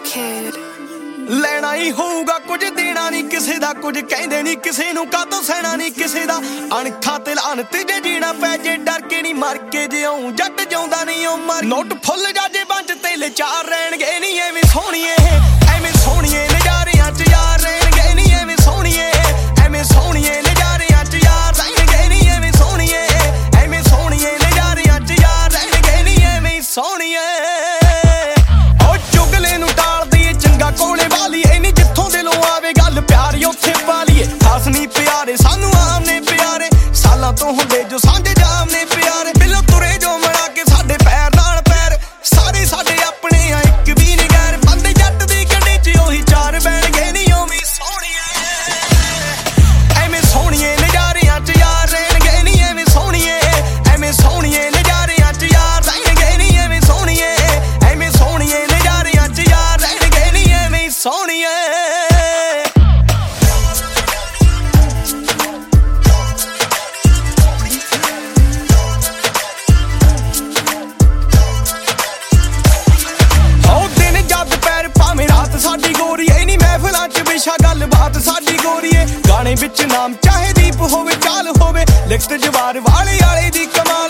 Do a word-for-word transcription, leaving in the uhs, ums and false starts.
kid. ਲੈਣਾ ਹੀ ਹੋਊਗਾ ਕੁਝ ਦੇਣਾ ਨਹੀਂ ਕਿਸੇ ਦਾ ਕੁਝ ਕਹਿੰਦੇ ਨਹੀਂ ਕਿਸੇ ਨੂੰ ਕਾਹਤੋਂ ਸਹਿਣਾ ਨਹੀਂ ਕਿਸੇ ਦਾ ਅਣਖਾਂ ਤੇ ਲਾਨਤ ਜੇ ਜੀਣਾ ਪੈ ਜੇ ਡਰ ਕੇ ਨਹੀਂ ਮਰ ਕੇ ਜਿਉਂ ਜੱਟ ਜਾਉਂਦਾ ਨਹੀਂ ਉਹ ਮਰ ਨੋਟ ਫੁੱਲ ਜਾਜੇ ਬੰਜ ਤੇ ਲਚਾਰ ਰਹਿਣਗੇ ਨਹੀਂ ਐਵੇਂ ਸੋਹਣੀਏ ਐਵੇਂ ਸੋਹਣੀਏ ਨਜ਼ਾਰਿਆਂ ਚ ਯਾਰ ਰਹਿਣਗੇ ਨਹੀਂ ਐਵੇਂ ਸੋਹਣੀਏ ਐਵੇਂ ਸੋਹਣੀਏ ਨਜ਼ਾਰਿਆਂ ਚ ਯਾਰ ਰਹਿਣਗੇ ਨਹੀਂ ਐਵੇਂ ਸੋਹਣੀਏ ਐਵੇਂ ਸੋਹਣੀਏ ਨਜ਼ਾਰਿਆਂ ਚ ਯਾਰ ਰਹਿਣਗੇ ਨਹੀਂ ਐਵੇਂ ਸੋਹਣੀਏ ਕੋਲੇ ਵਾਲੀ ਐਨੀ ਜਿੱਥੋਂ ਦਿਲੋਂ ਆਵੇ ਗੱਲ ਪਿਆਰੀ ਉੱਥੇ ਪਾ ਲਈਏ ਖਾਸ ਨਹੀਂ ਪਿਆਰੇ ਸਾਨੂੰ ਆਮ ਨੇ ਪਿਆਰੇ ਸਾਲਾਂ ਤੋਂ ਹੁੰਦੇ ਜੋ ਸਾਂਝੇ ਜਾਮ ਨੇ ਪਿਆਰੇ ਦਿਲੋਂ ਤੁਰੇ ਜੋ ਮੜਾ ਕੇ ਸਾਡੇ ਪੈਰ ਨਾਲ ਪੈਰ ਸਾਰੇ ਸਾਡੇ ਆਪਣੇ ਆ ਇੱਕ ਵੀ ਨਹੀਂ ਗੈਰ ਬੰਦੇ ਜੱਟ ਦੀ ਗੱਡੀ 'ਚ ਉਹੀ ਚਾਰ ਬੈਣਗੇ ਨਹੀਂ ਉਵੇਂ ਸੋਹਣੀਏ ਐਵੇਂ ਸੋਹਣੀਏ ਨਜ਼ਾਰਿਆਂ 'ਚ ਯਾਰ ਰਹਿਣਗੇ ਨਹੀਂ ਐਵੇਂ ਸੋਹਣੀਏ ਐਵੇਂ ਸੋਹਣੀਏ ਨਜ਼ਾਰਿਆਂ 'ਚ ਯਾਰ ਰਹਿਣਗੇ ਨਹੀਂ ਐਵੇਂ ਸੋਹਣੀਏ ਐਵੇਂ ਸੋਹਣੀਏ ਨਜ਼ਾਰਿਆਂ 'ਚ ਯਾਰ ਰਹਿਣਗੇ ਨਹੀਂ ਐਵੇਂ ਸੋਹਣੀਏ ਸਾਡੀ ਗੋਰੀ ਐ ਨੀ ਮਹਿਫਲਾਂ ਚ ਵਿਸ਼ਾ ਗੱਲ ਬਾਤ ਸਾਡੀ ਗੋਰੀਏ ਗਾਣੇ ਵਿੱਚ ਨਾਮ ਚਾਹੇ ਦੀਪ ਹੋਵੇ ਚਾਲ ਹੋਵੇ ਲਿਖਤ ਜਵਾਰ ਵਾਲੇ ਵਾਲੇ ਦੀ ਕਮਾਲ